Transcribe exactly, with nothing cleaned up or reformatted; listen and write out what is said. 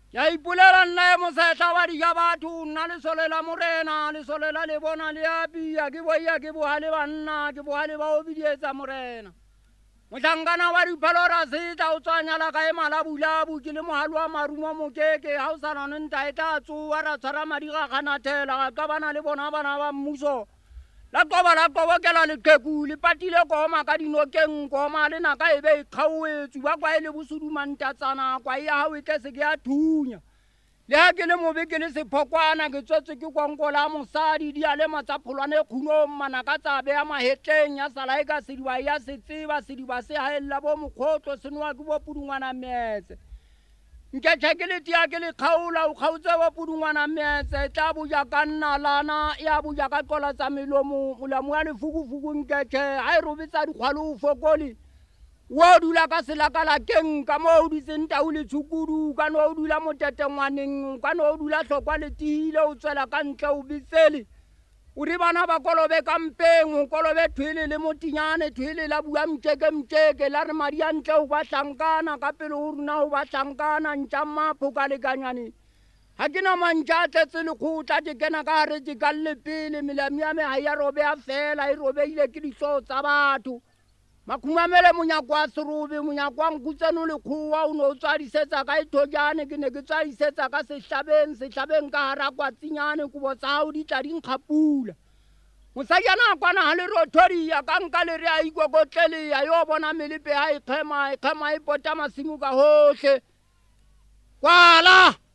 Ya ipulela nna e mosehla wa dija batho nna lesolela morena lesolela le bona le apia ke boia ke boha le banna ke boha le ba obidietsa morena mohlankana wa diphalora setla o tswanyala ka e malabulabu ke le mohalo wa marumo mokeke ha o sa nane nta e tla tsoa ra tshwara madi ga kganathela ga qabana le bona bana ba mmuso la qoba la qobokela leqheku le patile koma ka dinokeng koma le naka e be e kgaoetswe ba kwa e le bosudumantatsana kwa ya hao e tle se ke ya thunya le ha ke le mobe ke le sephokwana ke tswetswe ke konkola mosadi di a le matsapholwane khunong manaka tsa beya mahetleng ya sala e ka sediba ya se tseba sediba se haella bo mokgotlo senoa ke bo pudungwana metse nke tshekele tia ke le khaula o khautse bo pudungwana metse tla buja ka nnalana ya buja ka qola tsa melomo molamu ya lefukufuku nkethe ha e robetsa dikgwalo fokoli wa dula ka selaka la keng ka mo o ditseng tau le tshukudu ka no o dula motetengwaneng ka no o dula hlokwa le tihile o tswela ka ntle o bitsele o re bana ba kolobe ka mpeng o kolobe thwele le motinyane thwele la bua mteke mteke la re madi a ntle o ba hlankana ka pele o runa o ba hlankana ntša mmapho ka lekanyane ha ke na mantša a tletse lekgotla ke kena ka gare ke ka lepele melami ya me ha ya robeya fela e robeile ke dihloo tsa batho makhumamele monyako wa serobe monyako wa nkutseno lekgowa o ne o tswadisetsa ka ethojane ke ne ke tswadisetsa ka sehlabeng sehlabeng ka hara kwatsinyane kobo tsa hao di tla di nkgapula mosajana a kwana ha le rothoria ka nka le re a ikokotleleya yo bona melepe ha e kgema e kgema e pota masimo ka hohle kwala